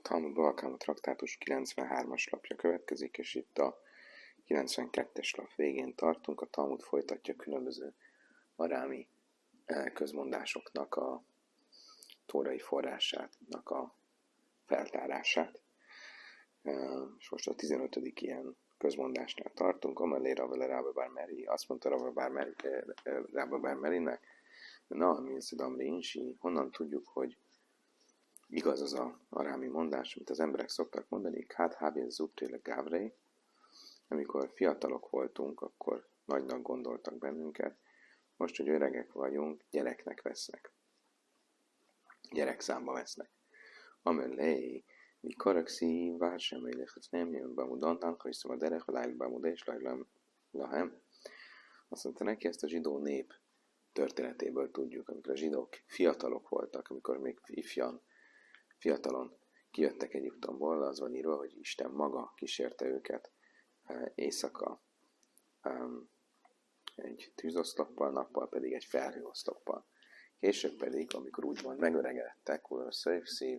Talmud Bava traktátus 93-as lapja következik, és itt a 92-es lap végén tartunk. A Talmud folytatja különböző arámi közmondásoknak a tórai forrásának a feltárását. És most a 15. ilyen közmondásnál tartunk. Amelé Ravele Rabba bar Meri, azt mondta Rabba bar Merinek, na, Milszidam Rinsi, honnan tudjuk, hogy igaz az a arámi mondás, amit az emberek szoktak mondani, hát hábén zubtéle gávrei, amikor fiatalok voltunk, akkor nagynak gondoltak bennünket, most, hogy öregek vagyunk, gyereknek vesznek. Gyerekszámba vesznek. Amelé, mi karakszi, vársem, éléhez nem jön bemudantan, hogy szóval derek a lájlba muda és lahem. Azt mondta neki, ezt a zsidó nép történetéből tudjuk, amikor a zsidók fiatalok voltak, amikor még fiatalon kijöttek Egyiptomból, az van írva, hogy Isten maga kísérte őket éjszaka egy tűzoszloppal, nappal pedig egy felhőoszloppal. Később pedig, amikor úgymond megöregedtek, szív,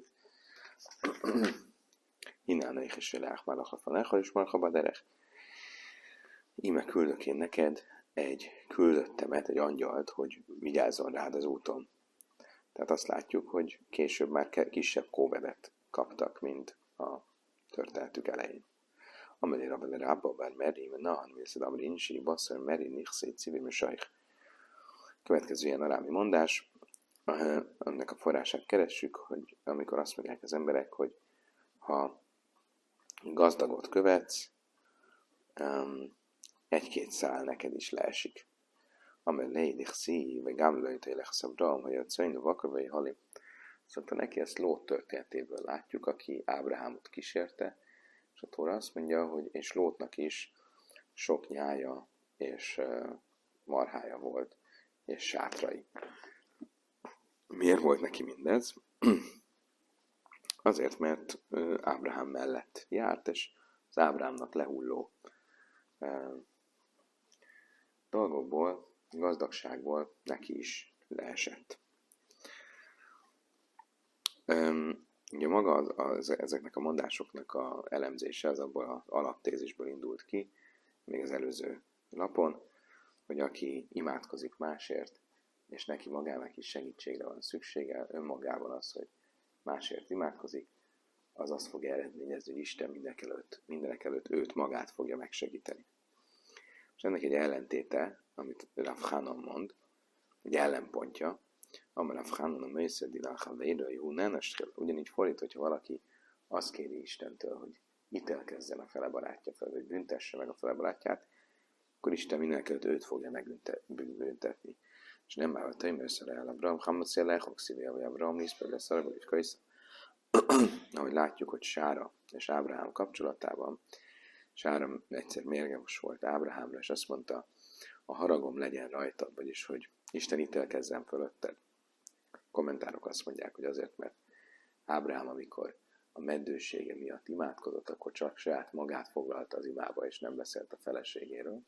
innen és elάχmálakhafanechal, és marhabaderech. Íme küldök én neked egy küldöttemet, egy angyalt, hogy vigyázzon rád az úton. Tehát azt látjuk, hogy később már kisebb kóvedet kaptak, mint a történetük elején. Amelé Rabba Rabba bar Meri, Nahan Milszidam Rinsi, Basszor Meri, Nixé, Civim, Sajh. Következő ilyen arámi mondás, ennek a forrását keressük, hogy amikor azt mondják az emberek, hogy ha gazdagot követsz, egy-két szál neked is leesik. Amelé Nixé, vagy Gamlőjtélek Szabram, hogy a Cajnó Vakavai Halim. Szóval neki ezt Lót történetéből látjuk, aki Ábrahámot kísérte, és a Tóra azt mondja, hogy és Lótnak is sok nyája és marhája volt, és sátrai. Miért volt neki mindez? Azért, mert Ábrahám mellett járt, és az Ábrahámnak lehulló dolgokból, gazdagságból neki is leesett. Ugye maga ezeknek a mondásoknak az elemzése az abból az alaptézisből indult ki, még az előző lapon, hogy aki imádkozik másért, és neki magának is segítségre van szüksége, önmagában az, hogy másért imádkozik, az azt fog eredményezni, hogy Isten mindenekelőtt őt magát fogja megsegíteni. És ennek egy ellentéte, amit Rav Hanan mond, egy ellenpontja, amely Rav Hanan a Mőszedilach a Védői Húnánestől, ugyanígy fordít, hogyha valaki azt kéri Istentől, hogy ítélkezzen a fele barátja fel, hogy büntesse meg a fele barátját, akkor Isten mindenkelőtt őt fogja megbüntetni. És nem már a Tejmőszere el Abraham, Hamaszi lehok szívja, vagy Abraham Liszpele Szaragol és Kajsza. Ahogy látjuk, hogy Sára és Ábrahám kapcsolatában, Sára egyszer mérges volt Ábrahámra, és azt mondta, a haragom legyen rajtad, vagyis, hogy Isten ítélkezzen fölötted. Kommentárok azt mondják, hogy azért, mert Ábrahám, amikor a meddősége miatt imádkozott, akkor csak saját magát foglalta az imába, és nem beszélt a feleségéről.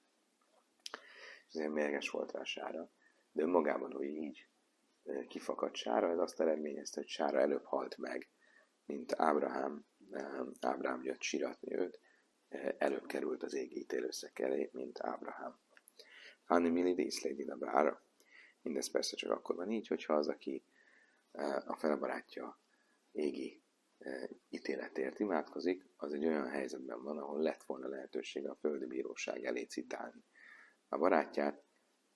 És ezért mérges volt rá Sára. De önmagában, hogy így kifakadt Sára, ez azt eredményezte, hogy Sára előbb halt meg, mint Ábrahám. Ábrahám jött síratni őt, előbb került az égi ítélőszék elé, mint Ábrahám. Hanni Milidi Iszlédina Bára. Mindez persze csak akkor van így, hogyha az, aki a felebarátja égi ítéletért imádkozik, az egy olyan helyzetben van, ahol lett volna lehetősége a földi bíróság elé citálni a barátját,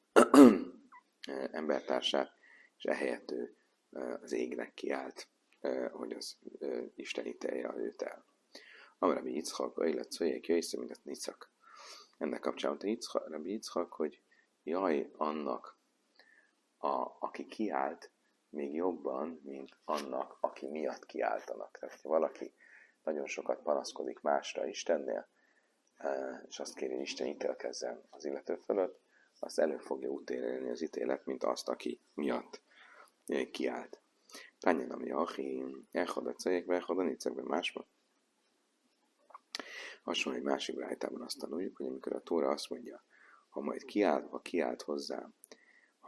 embertársát, és ehelyett ő az égnek kiállt, hogy az Isten ítélje őt el. Amarabi Yitzchak, illetve Szojék, jöjjsze, mint Nicak. Ennek kapcsán Rabbi Yitzchak, hogy jaj annak, aki kiállt, még jobban, mint annak, aki miatt kiáltanak. Tehát, ha valaki nagyon sokat panaszkodik másra Istennél, és azt kéri, hogy Isten ítélkezzen az illető fölött, azt elő fogja útélni az ítélet, mint azt, aki miatt kiállt. Tányan, ami aki elhad a cejekbe, elhad a nicekbe másban. Hasonló egy másik brájtában azt tanuljuk, hogy amikor a Tóra azt mondja, ha majd kiált hozzám,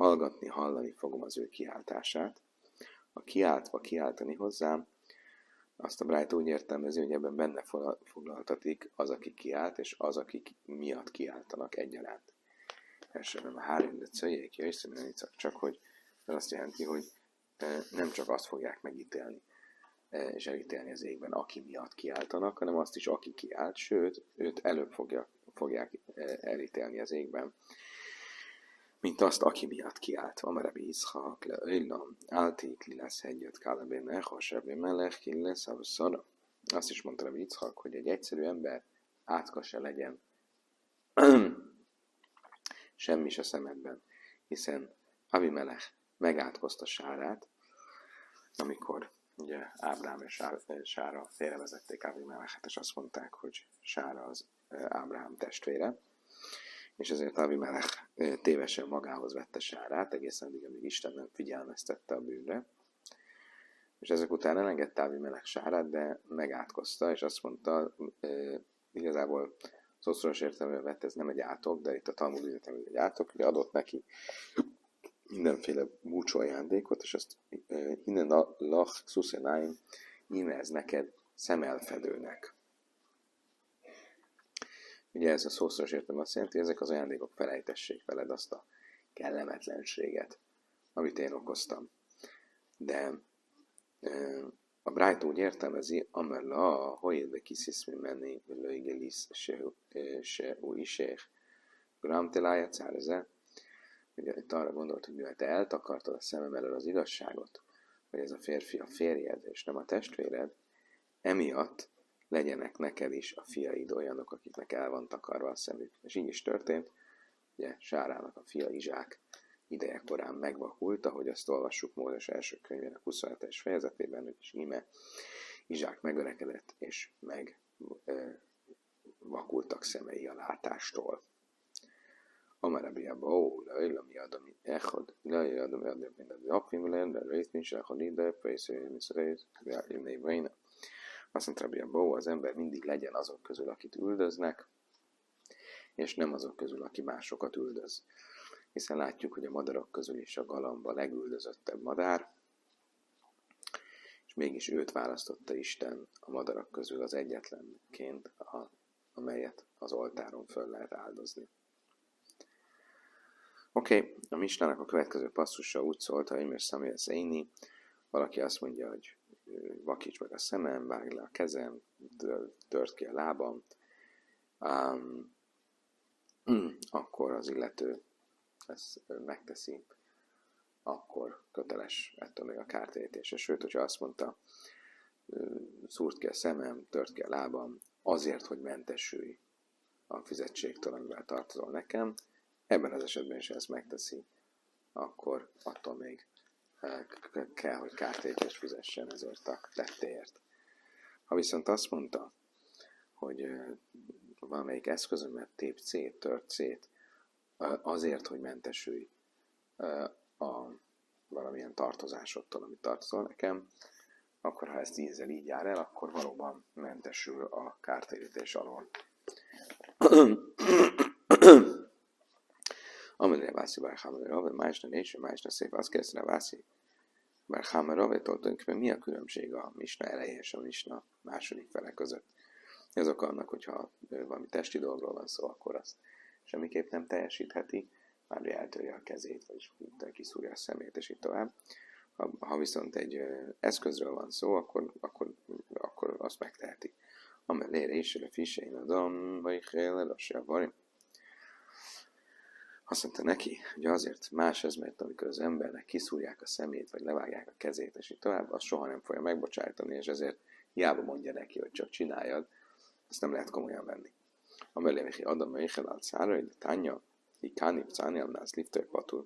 hallani fogom az ő kiáltását. Ha kiáltani hozzám, Azt a Brájta úgy értelmezi, hogy ebben benne foglaltatik az, aki kiállt, és az, akik miatt kiáltanak egyaránt. Elsőben a három szöjjék, csak hogy ez azt jelenti, hogy nem csak azt fogják megítélni, és elítélni az égben, aki miatt kiáltanak, hanem azt is, aki kiált, sőt, őt előbb fogják elítélni az égben, mint azt, aki miatt kiállt. Van Rabbi Yitzchak leöjlam, álték li lesz hegyet kálebén elhasebé melech, ki lesz a szara. Azt is mondta Rabbi Yitzchak, hogy egy egyszerű ember átka se legyen semmi se szemedben, hiszen Abimelech megátkozta Sárát, amikor ugye Ábrám és Sára félrevezették Abimelechet, és azt mondták, hogy Sára az Ábrám testvére, és ezért Abimelech tévesen magához vette Sárát, egészen addig, amíg Isten nem figyelmeztette a bűnre, és ezek után elengedte Abimelech Sárát, de megátkozta, és azt mondta, igazából szószoros értelemben vett, ez nem egy átok, de itt a Talmud értelemben egy átok, hogy adott neki mindenféle búcsú ajándékot, és azt innen lach szuszenáim, íme ez neked szemelfedőnek. Ugye ez a szószoros értelem azt jelenti, hogy ezek az ajándékok felejtessék veled azt a kellemetlenséget, amit én okoztam. De a Brájta úgy értelmezi, amella hojédbe kisziszmi menni, lőigelis se új iséh, gram telája cárze. Ugye itt arra gondolt, hogy mivel te eltakartad a szemem elől az igazságot, hogy ez a férfi a férjed, és nem a testvéred, emiatt legyenek neked is a fiaid olyanok, akiknek el van takarva a szemük. És így is történt, ugye Sárának a fia Izsák ideje korán megvakult, ahogy azt olvassuk Mózes első könyvének 27-es fejezetében, hogy is íme Izsák megöregedett, és megvakultak szemei a látástól. Amarabiába, ó, leila mi adom, echod, leila adom, mint az apvim, de részt nincs, echod ide, fejszőjén, miszerét, jönnéveina. Azt mondta Rabiába, az ember mindig legyen azok közül, akit üldöznek, és nem azok közül, aki másokat üldöz. Hiszen látjuk, hogy a madarak közül is a galamba legüldözöttebb madár, és mégis őt választotta Isten a madarak közül az egyetlenként, amelyet az oltáron föl lehet áldozni. Oké, a Misnának a következő passzusa úgy szólt, hogy Imer Samuel Szeini, valaki azt mondja, hogy vakíts meg a szemem, vágj le a kezem, tört ki a lábam, akkor az illető ezt megteszi, akkor köteles ettől még a kártérítése. Sőt, hogyha azt mondta, szúrt ki a szemem, tört ki a lábam, azért, hogy mentesülj a fizetségtől, amivel tartozol nekem, ebben az esetben is ezt megteszi, akkor attól még kell, hogy kártérítést fizessen ezért a tettéért. Ha viszont azt mondta, hogy valamelyik eszközömet tép szét, tört szét, azért, hogy mentesülj a valamilyen tartozásodtól, amit tartozol nekem, akkor ha ezt ízzel így jár el, akkor valóban mentesül a kártérítés alól. Amedre vászi bár hamerove, másna néső, másna szép, azt kezdve vászi bár hamerove, tulajdonképpen mi a különbség a misna elején és a misna második fele között? Azok annak, hogyha valami testi dolgról van szó, akkor azt semmiképp nem teljesítheti, már eltörje a kezét, vagy kiszúrja a szemét, és így tovább. Ha viszont egy eszközről van szó, akkor azt megteheti. Amelére is, a fisein adom, vagy a varim. Azt mondta neki, hogy azért más ez, mert amikor az embernek kiszúrják a szemét, vagy levágják a kezét, és így tovább, azt soha nem fogja megbocsájtani, és ezért hiába mondja neki, hogy csak csináljad, ezt nem lehet komolyan venni. Amelére adom, hogy elállt szára, hogy tánya, így káni, cáni, amnász lifter patul.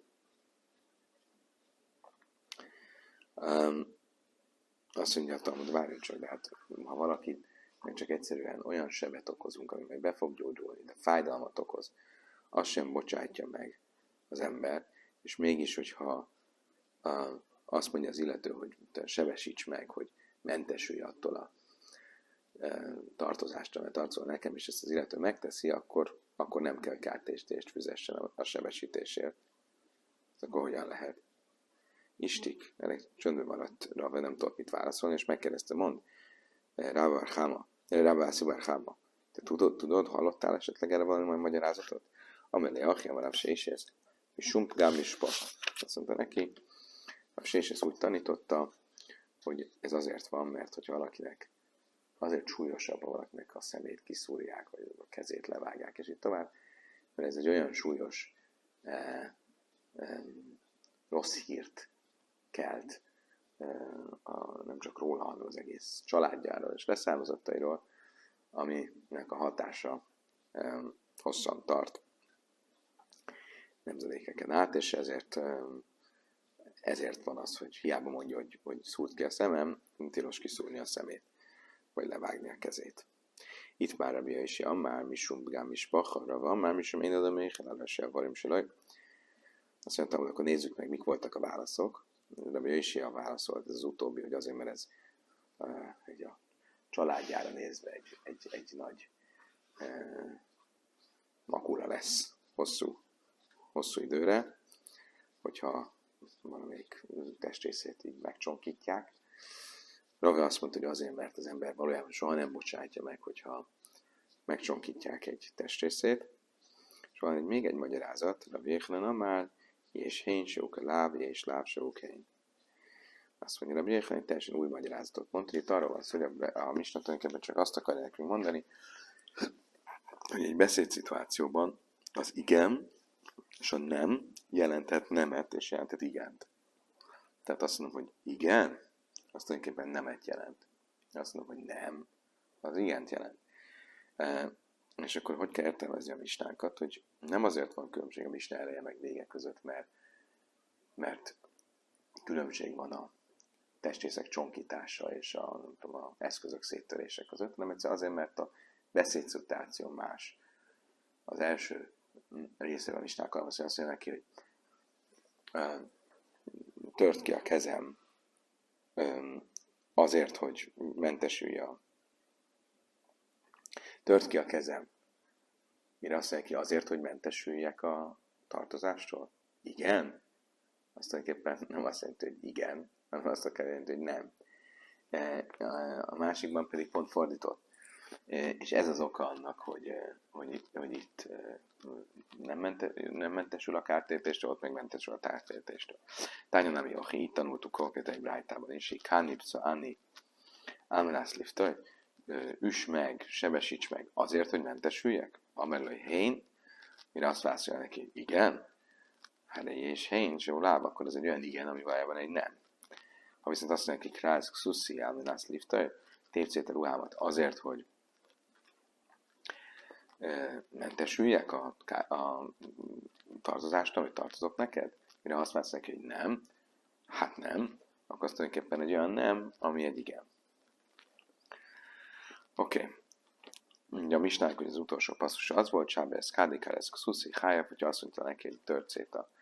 Azt mondja, hogy várjunk csak, de hát ha valaki meg csak egyszerűen olyan sebet okozunk, ami meg be fog gyógyulni, de fájdalmat okoz, azt sem bocsátja meg az ember, és mégis, hogyha azt mondja az illető, hogy te sebesíts meg, hogy mentesülj attól a tartozástól, mert tartozol nekem, és ezt az illető megteszi, akkor nem kell kártérítést fizessen a sebesítésért. Akkor hogyan lehet? Istik, elég csöndben maradt Rave, nem tudott mit válaszolni, és megkérdezte, mond, Rabbi Szibar. Te tudod, hallottál esetleg erre valami magyarázatot? Amelé Achia, Rav Sésész, és Sump Gám is azt mondta neki, Rav Sésész úgy tanította, hogy ez azért van, mert hogyha valakinek azért súlyosabb, ha valakinek a szemét kiszúrják, vagy a kezét levágják, és így tovább, mert ez egy olyan súlyos rossz hírt kelt nem csak róla, hanem az egész családjáról és leszármazottairól, aminek a hatása hosszan tart nemzedékeken át, és ezért van az, hogy hiába mondja, hogy szúrt ki a szemem, tilos kiszúrni a szemét, vagy levágni a kezét. Itt már Rabbi Yosi Ammár, Misum Gám is Bacharra van, már Misum én adom még Helelese a Varim Silaj. Azt mondtam, hogy akkor nézzük meg, mik voltak a válaszok. Rabbi Yosi válaszolt, ez az utóbbi, hogy azért, mert ez a családjára nézve egy nagy makula lesz hosszú időre, hogyha valamelyik testrészét így megcsonkítják. Rave azt mondta, hogy azért, mert az ember valójában soha nem bocsátja meg, hogyha megcsonkítják egy testrészét. És van még egy magyarázat, a Véhlen Amál, és hén sók a láb, és láb sók hén. Azt mondja, a Véhlen egy teljesen új magyarázatot mondta, itt arról van szó, hogy a Misna tulajdonképpen csak azt akarja nekünk mondani, hogy egy beszédszituációban az igen és a nem jelenthet nemet, és jelenthet igent. Tehát azt mondom, hogy igen, azt tulajdonképpen nemet jelent. Azt mondom, hogy nem, az igent jelent. És akkor hogy kell értelmezni a misnánkat, hogy nem azért van különbség a misna eleje meg vége között, mert különbség van a testrészek csonkítása és a eszközök széttörése között, hanem egyszerűen azért, mert a beszédszituáció más. Az első részével a misnákkal azt mondja neki, hogy tört ki a kezem azért, hogy mentesülj tört ki a kezem. Mire azt mondja ki, azért, hogy mentesüljek a tartozástól? Igen? Azt tulajdonképpen nem azt jelenti, hogy igen, hanem azt akar jelenti, hogy nem. A másikban pedig pont fordított. És ez az oka annak, hogy itt nem mentesül a kártértéstől, ott meg mentesül a kártértéstől. Tányanám Jochi, itt tanultuk konkrét egy brájtában is, hogy Kánipsza, Ani, Ámelászliftaj, üss meg, sebesíts meg, azért, hogy mentesüljek? Amelői hén, mire azt válaszolja neki, igen, hát és hén, és jó láb, akkor az egy olyan igen, ami valójában egy nem. Ha viszont azt mondja, hogy krász, szuszi, Ámelászliftaj, tépcét a ruhámat azért, hogy mentesüljek a tartozástól, hogy tartozok neked? Mire azt válasz neki, hogy nem, hát nem, akkor azt tulajdonképpen egy olyan nem, ami egy igen. Oké. Ugye a misnák, hogy az utolsó passzus az volt, Sábez, Kádikárez, Szuszi, Hájab, hogyha azt mondta neki, hogy tört szét a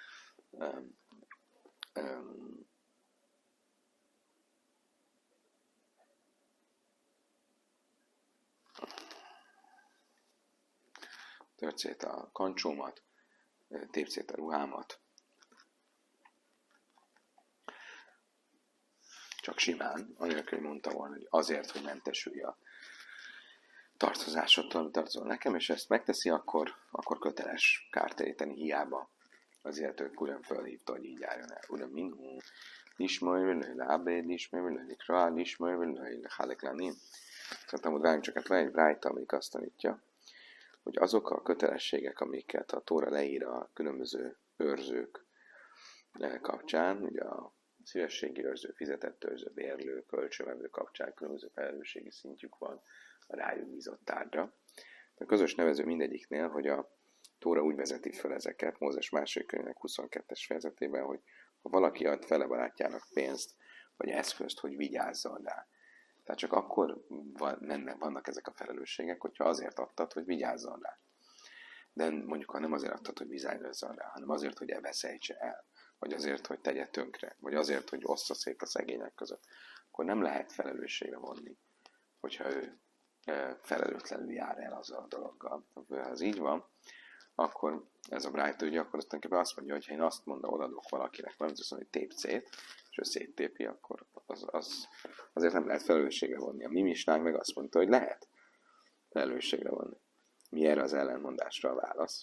tört szét a kancsómat, tépd szét a ruhámat. Csak simán, anélkül, hogy mondta volna, hogy azért, hogy mentesülj a tartozásodtól, tartozol nekem, és ezt megteszi, akkor köteles kártéríteni, hiába az illető külön fölhívta, hogy így járjon el. Uram, minhú, lismaj völői lábéd, lismaj völői krá, lismaj völői haleklánin. Szerintem, hogy váljunk csak le egy brájta, amelyik azt tanítja, hogy azok a kötelességek, amiket a Tóra leír a különböző őrzők kapcsán, ugye a szívességi őrző, fizetett őrző, bérlő, kölcsönvevő kapcsán különböző felelősségi szintjük van a rájuk bízott tárgyra. A közös nevező mindegyiknél, hogy a Tóra úgy vezeti fel ezeket, Mózes második könyvének 22-es fejezetében, hogy ha valaki ad fele barátjának pénzt, vagy eszközt, hogy vigyázzon rá. Tehát csak akkor vannak ezek a felelősségek, hogyha azért adtad, hogy vigyázzon rá. De mondjuk, ha nem azért adtad, hogy vigyázzon rá, hanem azért, hogy elveszejtse el, vagy azért, hogy tegye tönkre, vagy azért, hogy ossza szét a szegények között, akkor nem lehet felelősségre vonni, hogyha ő felelőtlenül jár el azzal a dologgal. Ha ez így van, akkor ez a Bright ugye, akkor azt mondja, hogy ha én azt mondom, odaadok valakinek valamit, azt mondja, hogy tép szét, és ő széttépi, akkor azért nem lehet felelősségre vonni. A mi misnánk meg azt mondta, hogy lehet felelősségre vonni. Mi erre az ellenmondásra a válasz?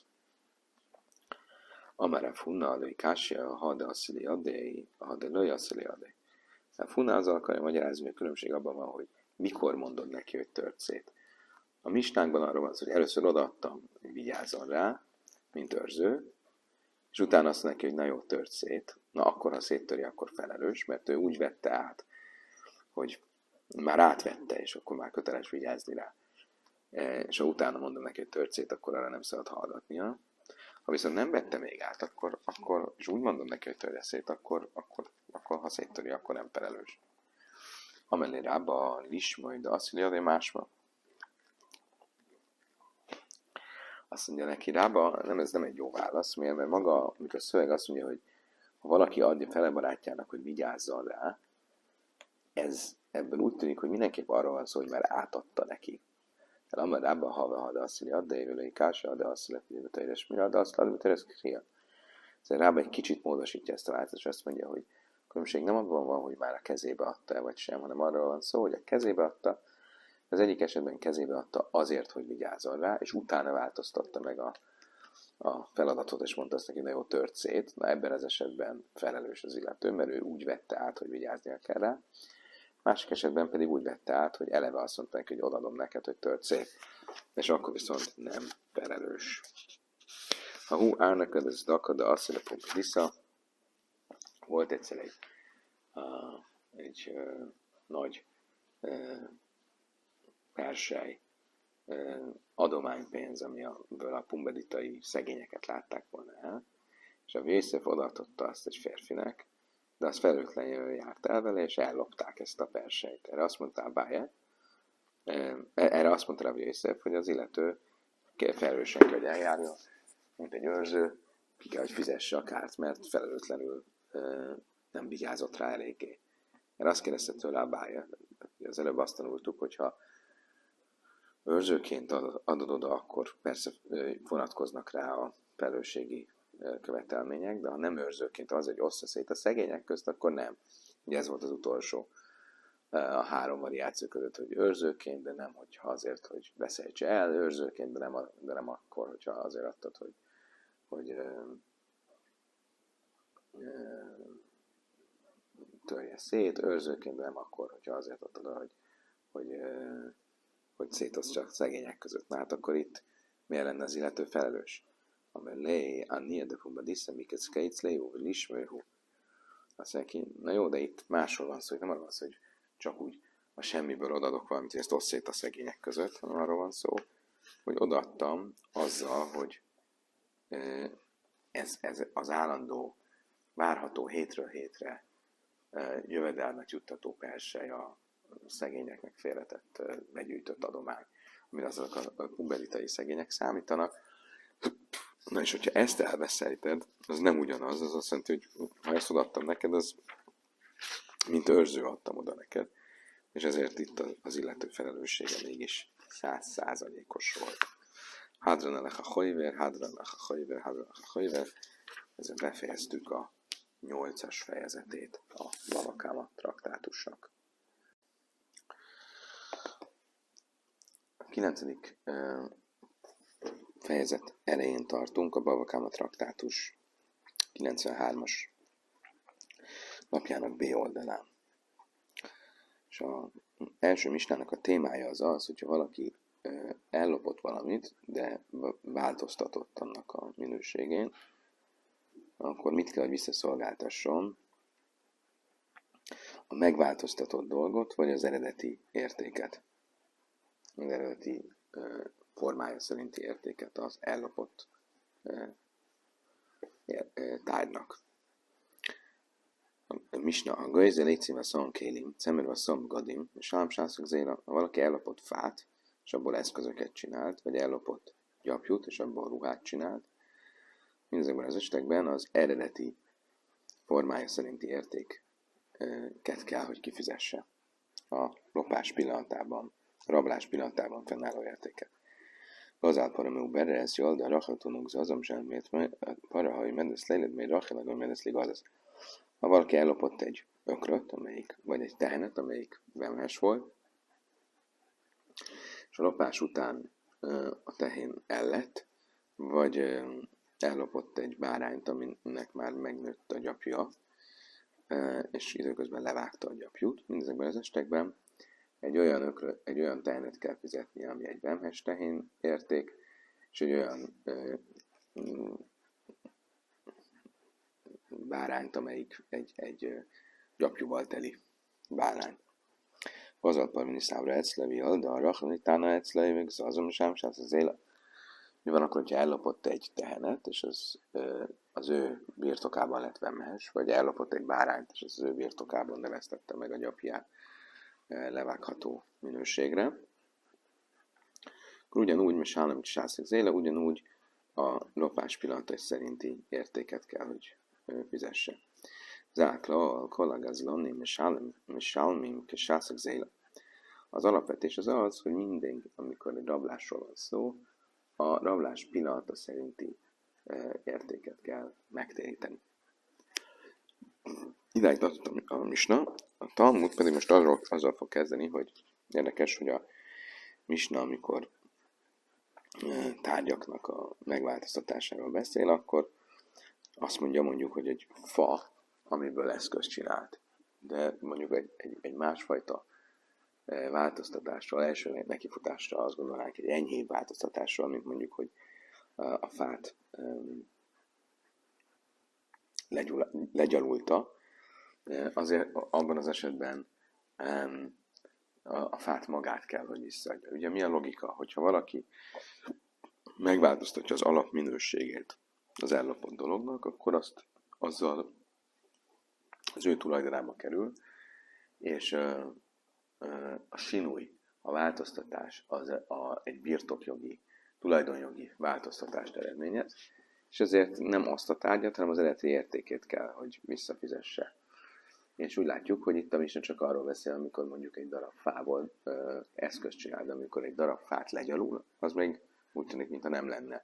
Amara funna adai kásia, ha de asszili adai, ha de löj asszili adai. A funna azzal akarja magyarázni, hogy a különbség abban van, hogy mikor mondod neki, hogy tört szét. A misnánkban arról van szó, hogy először odaadtam, hogy vigyázzon rá, mint őrző, és utána azt neki, hogy na jó, tört szét. Na akkor, ha széttöri, akkor felelős, mert ő úgy vette át, hogy már átvette, és akkor már köteles vigyázni rá. És ha utána mondom neki, hogy tört szét, akkor arra nem szabad hallgatnia. Ha viszont nem vette még át, akkor és úgy mondom neki, hogy törje szét, akkor ha széttöri, akkor nem felelős. Amellé rába a lismai, de azt mondja, hogy másma. Azt mondja neki rába, ez nem egy jó válasz, mert maga, amikor a szöveg azt mondja, hogy ha valaki adja fele barátjának, hogy vigyázzon rá, ebben úgy tűnik, hogy mindenképp arról van szó, hogy már átadta neki. Tehát amely rába ha de azt mondja, de jövőlői kása, de azt mondja, hogy teres mire, de azt mondja, hogy teres kria. Szóval rába egy kicsit módosítja ezt a változást, és azt mondja, hogy a különbség nem abban van, hogy már a kezébe adta-e vagy sem, hanem arról van szó, hogy a kezébe adta, az egyik esetben kezébe adta azért, hogy vigyázzon rá, és utána változtatta meg a feladatot, és mondta azt neki, na jó, tört szét. Na ebben az esetben felelős az illető, mert ő úgy vette át, hogy vigyáznia kell rá. Másik esetben pedig úgy vette át, hogy eleve azt mondta neki, hogy odaadom neked, hogy tört szét. És akkor viszont nem felelős. Ha hú árnakad, ez akad, de azt mondja, hogy vissza. Volt egyszer egy nagy persely adománypénz, amiből a pumbeditai szegényeket látták volna el, és a József odaadta azt egy férfinek, de az felelőtlenül járt el vele, és ellopták ezt a persejt. Erre azt mondta Rabbi József, hogy az illető felelősen kell, hogy eljárjon, mint egy őrző, ki kell, hogy fizesse a kárt, mert felelőtlenül nem vigyázott rá eléggé. Erre azt kérdezte tőle Abája, az előbb azt tanultuk, hogyha őrzőként adod oda, akkor persze vonatkoznak rá a felelősségi követelmények, de ha nem őrzőként az, hogy ossza szét a szegények közt, akkor nem. Ugye ez volt az utolsó a három variáció között, hogy őrzőként, de nem, hogyha azért, hogy beszéltse el, őrzőként, de nem akkor, hogyha azért adtad, hogy törje szét, őrzőként, de nem akkor, hogyha azért adtad, hogy szétosz csak szegények között. Na hát akkor itt miért lenne az illető felelős? Amelé, annia de pumbadissa, miket szkeitzléjú, lismőhú. Azt mondja ki, na jó, de itt másról van szó, hogy nem arról van szó, hogy csak úgy a semmiből odaadok valamit, hogy ezt osz szét a szegények között, hanem arról van szó, hogy odaadtam azzal, hogy ez az állandó, várható hétről hétre jövedelmet juttató persely a szegényeknek félretett, begyűjtött adomány, amire azok a pumbeditai szegények számítanak. Na és hogyha ezt elveszejted, az nem ugyanaz, az azt jelenti, hogy ha ezt odaadtam neked, az mint őrző adtam oda neked, és ezért itt az illető felelőssége mégis 100%-os volt. Hadranelech a hajver, hadranelech a hajver, hadranelech a hajver. Ezzel befejeztük a 8-as fejezetét a Bava Kama traktátusnak. A 9. fejezet elején tartunk, a Bava Kama traktátus 93-as lapjának B oldalán. És az első misnának a témája az, hogyha valaki ellopott valamit, de változtatott annak a minőségén, akkor mit kell, hogy visszaszolgáltasson? A megváltoztatott dolgot, vagy az eredeti értéket? Az eredeti formája szerinti értéket az ellopott tárgynak. A misna, a gőze létszíve szon kélim, szemerve szom gadim, és sámsászok zéla, ha valaki ellopott fát, és abból eszközöket csinált, vagy ellopott gyapjút, és abból ruhát csinált, mindezekben az esetekben az eredeti formája szerinti értéket kell, hogy kifizesse a lopás pillanatában, a rablás pillanatában fennálló értéket. Gazál paramú berre, ezt jól, de rachatonok zazom sem, miért parahai medesz léled, miért rachilagon medesz ligazesz. Ha valaki ellopott egy ökröt, vagy egy tehenet, amelyik vemhes volt, és a lopás után a tehén ellett, vagy ellopott egy bárányt, aminek már megnőtt a gyapja, és időközben levágta a gyapjút. Mindezekben az esetekben egy olyan tehenet kell fizetni, ami egy vemhes tehén érték, és egy olyan bárányt, amelyik egy gyapjúval teli bárány. Gazal parmini számra eclevi, de a rachani tána eclevi, meg azon sem az élet. Mi van akkor, hogyha ellopott egy tehenet, és az ő birtokában lett vemhes, vagy ellopott egy bárányt, és az ő birtokában neveztette meg a gyapját levágható minőségre. Akkor ugyanúgy, mert sállam sászik zéle, ugyanúgy a lopás pillanatai szerinti értéket kell, hogy fizesse. Zákla, a kollagazlonni, mesálmim, sászik zéle. Az alapvetés az az, hogy minden, amikor egy rablásról van szó, a rablás pillanata szerinti értéket kell megtéríteni. Idáig tartottam a misna, a Talmud pedig most azzal fog kezdeni, hogy érdekes, hogy a misna, amikor tárgyaknak a megváltoztatásáról beszél, akkor azt mondjuk, hogy egy fa, amiből eszközt csinált. De mondjuk egy másfajta változtatásról, első nekifutásra azt gondolnánk, egy enyhébb változtatásról, mint mondjuk, hogy a fát legyalulta, azért abban az esetben a fát magát kell, hogy visszaadja. Ugye mi a logika? Hogyha valaki megváltoztatja az alapminőségét az ellopott dolognak, akkor azzal az ő tulajdonába kerül, és a sinúj, a változtatás egy birtokjogi, tulajdonjogi változtatást eredményez, és ezért nem azt a tárgyat, hanem az eredeti értékét kell, hogy visszafizesse. És úgy látjuk, hogy itt a misna csak arról beszél, amikor mondjuk egy darab fából eszközt csinál, de amikor egy darab fát legyalul, az még úgy tűnik, mintha nem lenne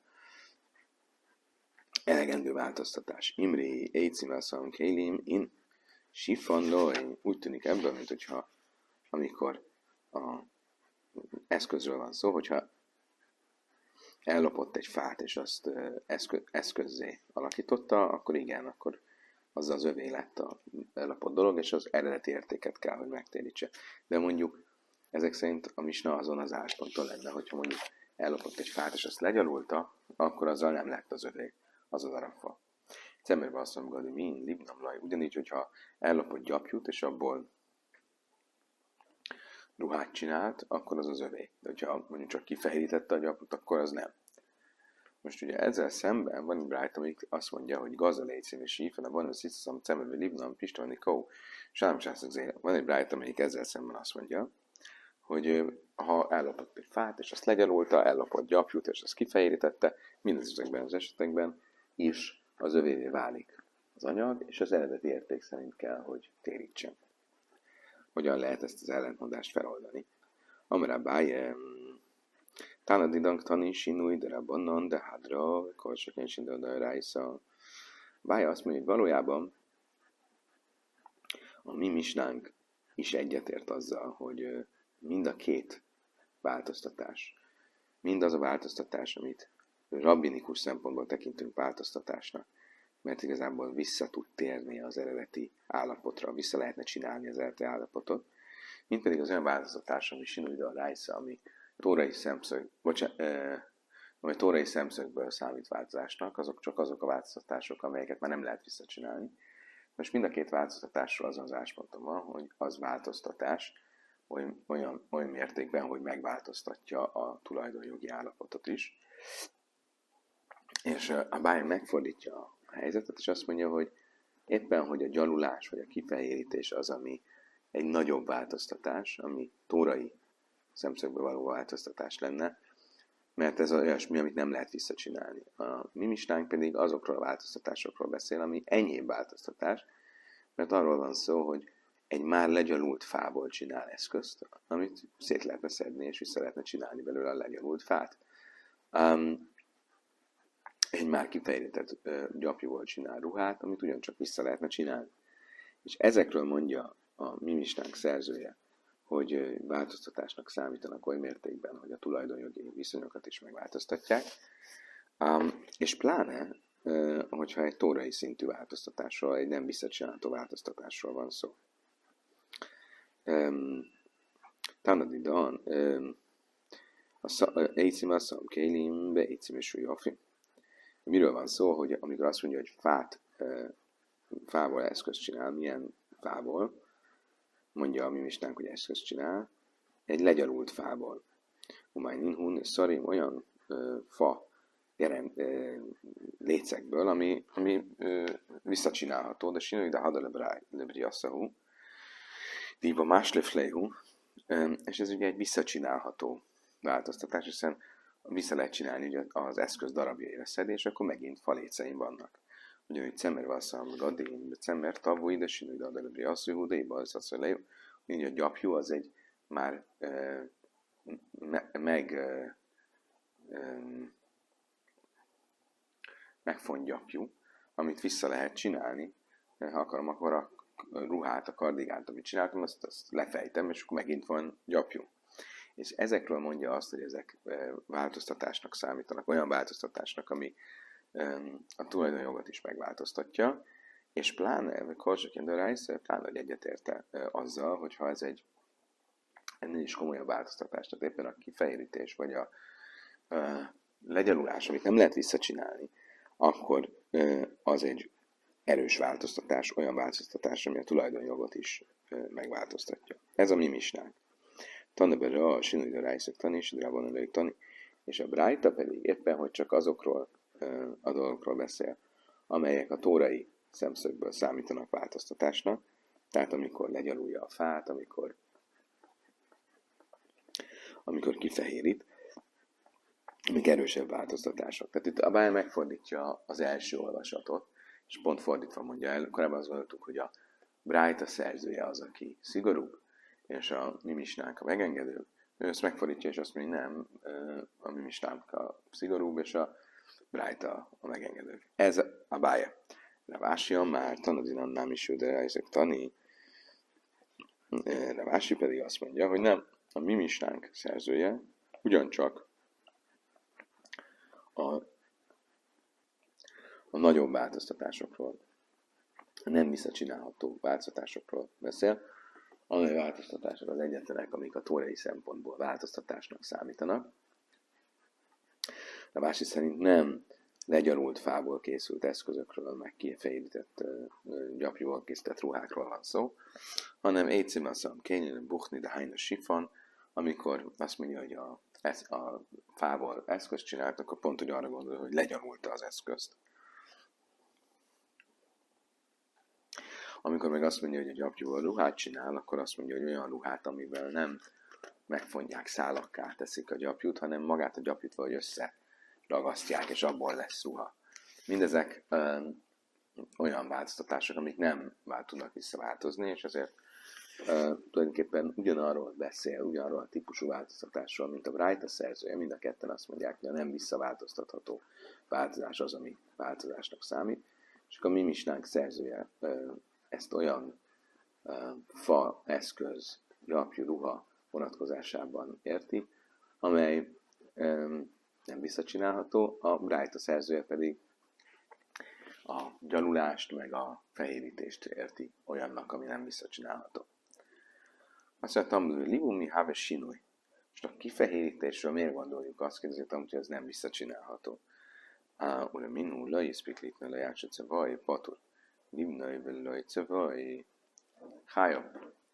elegendő változtatás. Imri, Eitzimaszam, Kélim, in Sifandoi. Úgy tűnik ebből, mint hogyha amikor a eszközről van szó, hogyha ellopott egy fát, és azt eszközzé alakította, akkor igen, akkor azzal az övé lett a ellopott dolog, és az eredeti értéket kell, hogy megtérítse. De mondjuk ezek szerint a misna azon az állásponton lenne, hogyha mondjuk ellopott egy fát, és azt legyalulta, akkor azzal nem lett az övé, az a darab fa. Szemérbe azt mondom, hogy min, libnamlaj, ugyanígy, hogyha ellopott gyapjút, és abból ruhát csinált, akkor az az övé. De hogyha mondjuk csak kifehérítette a gyapot, akkor az nem. Most ugye ezzel szemben van egy brájt, amelyik azt mondja, hogy gazalécén és sífen, van az hiszem, szemebe libnam, pistolni, kó, sámsászak zéle. Van egy brájt, amelyik ezzel szemben azt mondja, hogy ha ellopott egy fát, és azt legyalulta, ellopott gyapjút, és azt kifehérítette, mindezekben az esetekben is az övévé válik az anyag, és az eredeti érték szerint kell, hogy térítsen. Hogyan lehet ezt az ellentmondást feloldani? Amire báj, Tánadidank tani sinúj, de rabonnan, de hádra, korsaként sinúj, de rájsza. Bája azt mondja, hogy valójában a mi misnánk is egyetért azzal, hogy mind a két változtatás, mind az a változtatás, amit rabbinikus szempontból tekintünk változtatásnak, mert igazából vissza tud térni az eredeti állapotra, vissza lehetne csinálni az eredeti állapotot, mint pedig az olyan változtatás, ami sinúj, de rájsza, ami tórai szemszögből számít változásnak, azok csak azok a változtatások, amelyeket már nem lehet visszacsinálni. Most mind a két változtatásról azon az állásponton van, hogy az változtatás olyan mértékben, hogy megváltoztatja a tulajdonjogi állapotot is. És a Bájn megfordítja a helyzetet, és azt mondja, hogy éppen, hogy a gyalulás vagy a kifehérítés az, ami egy nagyobb változtatás, ami tórai szemszögből való változtatás lenne, mert ez olyasmi, amit nem lehet visszacsinálni. A mi misnánk pedig azokról a változtatásokról beszél, ami enyhébb változtatás, mert arról van szó, hogy egy már legyalult fából csinál eszközt, amit szét lehetne szedni, és vissza lehetne csinálni belőle a legyalult fát. Egy már kifejlített gyapjúval csinál ruhát, amit ugyancsak vissza lehetne csinálni. És ezekről mondja a mi misnánk szerzője, hogy változtatásnak számítanak oly mértékben, hogy a tulajdonjogi viszonyokat is megváltoztatják, és pláne, hogyha egy tórai szintű változtatásról, egy nem visszacsinálható változtatásról van szó. Tanadidan, Eitzim asszam kélim, be Eitzim és Jafi. Miről van szó, hogy amikor azt mondja, hogy fából eszközt csinál, milyen fából, mondja a mi misnánk, hogy eszközt csinál, egy legyarult fából. Umány ninhun, szarim, olyan fa lécekből, ami visszacsinálható, de sinő, de hadale lebriasszahú, díva más leflejhú, és ez ugye egy visszacsinálható változtatás, hiszen vissza lehet csinálni ugye az eszköz darabjaira szedni, és akkor megint faléceim vannak. Ugye, hogy cemer vasszam gadén, de cemer tavú, ide sinő, de adalabri asszúhú, de iba az asszolejó. Ugye a gyapjú az egy már megfont gyapjú, amit vissza lehet csinálni. Ha akarom, akkor a ruhát, a kardigánt, amit csináltam, azt lefejtem, és akkor megint van gyapjú. És ezekről mondja azt, hogy ezek változtatásnak számítanak, olyan változtatásnak, ami a tulajdonjogot is megváltoztatja, és pláne, vagy Korsakin de Rice, pláne, hogy egyetérte azzal, hogyha ez egy ennél is komolyabb változtatás, tehát éppen a kifehérítés, vagy a legyalulás, amit nem lehet visszacsinálni, akkor az egy erős változtatás, olyan változtatás, ami a tulajdonjogot is megváltoztatja. Ez a mi misnánk. Tanebere a sinújda rájszak tani, és drában előtt tani, és a brájta pedig éppen, hogy csak azokról a dolgokról beszél, amelyek a tórai szemszögből számítanak változtatásnak, tehát amikor legyalulja a fát, amikor kifehérít, amik erősebb változtatások. Tehát itt a Báj megfordítja az első olvasatot, és pont fordítva mondja el, korábban azt gondoltuk, hogy a Brájta szerzője az, aki szigorúbb, és a mi misnánk a megengedő. Ő ezt megfordítja, és azt mondja, nem, a mi misnánk a szigorúbb, és a Brájta a megengedő. Ez a Bája. Revásia már tanadinan nem is ő, de ezek tani. Revási pedig azt mondja, hogy nem, a mi misnánk szerzője ugyancsak a nagyobb változtatásokról, a nem visszacsinálható változtatásokról beszél, amely változtatások az egyetlenek, amik a tórai szempontból változtatásnak számítanak. A másik szerint nem legyarult fából készült eszközökről, meg kifejlített gyapjúval készített ruhákról van szó, hanem Eitzimaszam kényelem buchni de hájna sifan, amikor azt mondja, hogy a fából eszközt csináltak, akkor pont, hogy arra gondol, hogy legyarulta az eszközt. Amikor meg azt mondja, hogy a gyapjúval ruhát csinál, akkor azt mondja, hogy olyan ruhát, amivel nem megfonják, szálakká teszik a gyapjút, hanem magát a gyapjút valahogy összeragasztják, és abból lesz ruha. Mindezek olyan változtatások, amik nem tudnak visszaváltozni, és ezért tulajdonképpen ugyanarról beszél, ugyanarról a típusú változtatásról, mint a Brájta szerzője, mind a ketten azt mondják, hogy a nem visszaváltoztatható változás az, ami változásnak számít, és akkor a mi misnánk szerzője ezt olyan fa, eszköz, gyapjú, ruha vonatkozásában érti, amely nem visszacsinálható, a Brájta szerzője pedig a gyalulást, meg a fehérítést érti olyannak, ami nem visszacsinálható. Azt mondtam, hogy livumi have sinúj. És a kifehérítésről miért gondoljuk azt, hogy ez nem visszacsinálható? Ura minú laiszpiklitne lejátsatsz vaj, patur. Livnai belajtsz vaj. Hája.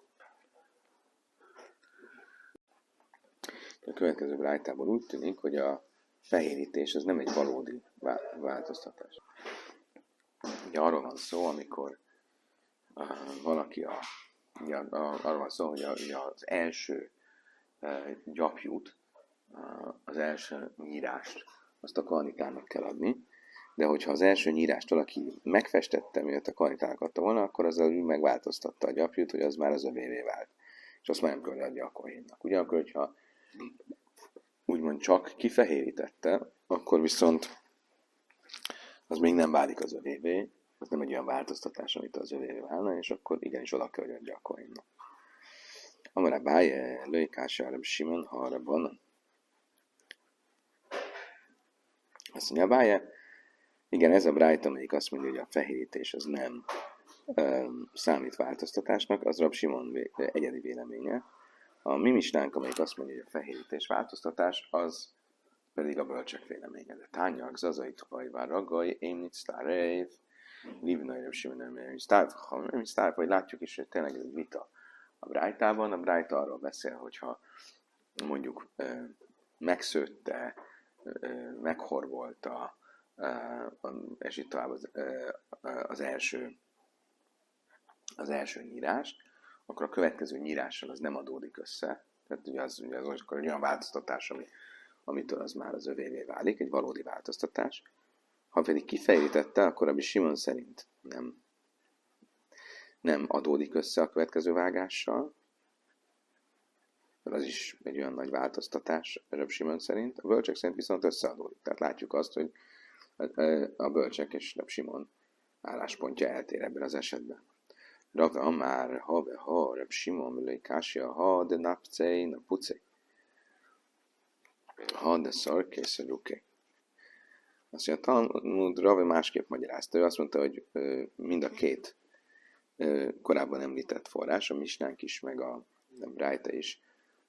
A következő brájtában úgy tűnik, hogy a fehérítés az nem egy valódi változtatás. Ugye arról van szó, amikor valaki arról van szó, hogy az első gyapjút, az első nyírást, azt a karnitának kell adni, de hogyha az első nyírást valaki megfestette, miatt a karnitának adta volna, akkor az úgy megváltoztatta a gyapjút, hogy az már az övévé vált. És azt már nem kell adja a kohénnak. Ugyanakkor, hogyha úgymond csak kifehérítette, akkor viszont az még nem válik az övévé, az nem egy olyan változtatás, amit az övévé válna, és akkor igenis oda kell, hogy adja a kohénnak. Amara báje, lőjkása arab Simon, ha arra van. Azt mondja, báje, igen, ez a brájt, amelyik azt mondja, hogy a fehérítés az nem számít változtatásnak, az Rab Simon egyedi véleménye. A mi misnánk, amelyik azt mondja, hogy a fehérítés változtatás, az pedig a bölcsek véleménye. De tányak, zazait, hajvár, ragai, én mit sztárev, livnai Rab Simon, nem sztárev, vagy látjuk is, hogy tényleg ez egy vita a brájtában. A brájta arról beszél, hogyha mondjuk megszőtte, meghorvolta, és itt tovább az első nyírást, akkor a következő nyírással az nem adódik össze. Tehát ugye az akkor egy olyan változtatás, amitől az már az övévé válik, egy valódi változtatás. Ha pedig kifejítette, akkor a Simon szerint nem adódik össze a következő vágással, az is egy olyan nagy változtatás Rab Simon szerint. A bölcsek szerint viszont összeadódik. Tehát látjuk azt, hogy a bölcsek és Rab Simon álláspontja eltér ebben az esetben. Rave Amár, ha Rab Simon, Mülei Kásia, ha de napcei, napucei. Ha de szarkész, ruké. Azt mondja, Talmud Rave másképp magyarázta. Ő azt mondta, hogy mind a két korábban említett forrás, a misnánk is, meg a brájta is,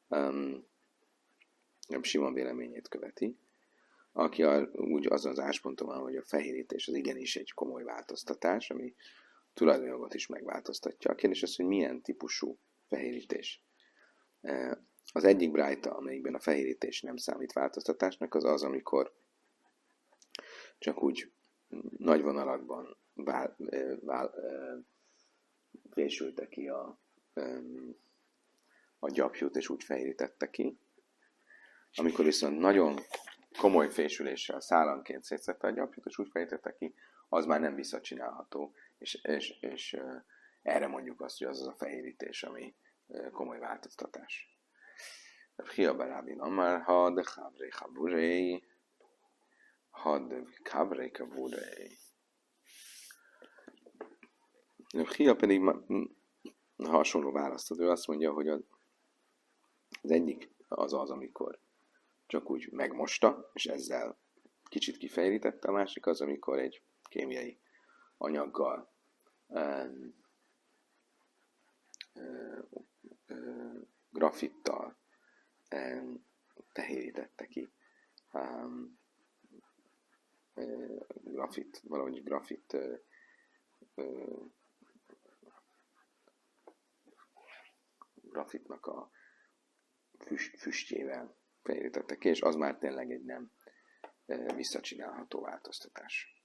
Rab Simon véleményét követi, aki úgy azon az állásponton van, hogy a fehérítés az igenis egy komoly változtatás, ami tulajdonjogot is megváltoztatja. A kérdés az, hogy milyen típusú fehérítés. Az egyik brájta, amelyikben a fehérítés nem számít változtatásnak, az az, amikor csak úgy nagy vonalakban fésülte ki a gyapjút, és úgy fehérítette ki. Amikor viszont nagyon komoly fésüléssel szálanként szétszette a gyapjút, és úgy fehérítette ki, az már nem visszacsinálható, és erre mondjuk azt, hogy az a fehérítés, ami komoly változtatás. Hiaba Rábin Amar, had Chavrei Chaburei, had Kavrei Kaburei. Hia pedig hasonló választ ad. Ő azt mondja, hogy az egyik az, amikor csak úgy megmosta, és ezzel kicsit kifejlítette, a másik az, amikor egy kémiai anyaggal grafittal fehérítette ki. Grafitnak a füstjével fehérítette ki, és az már tényleg egy nem visszacsinálható változtatás.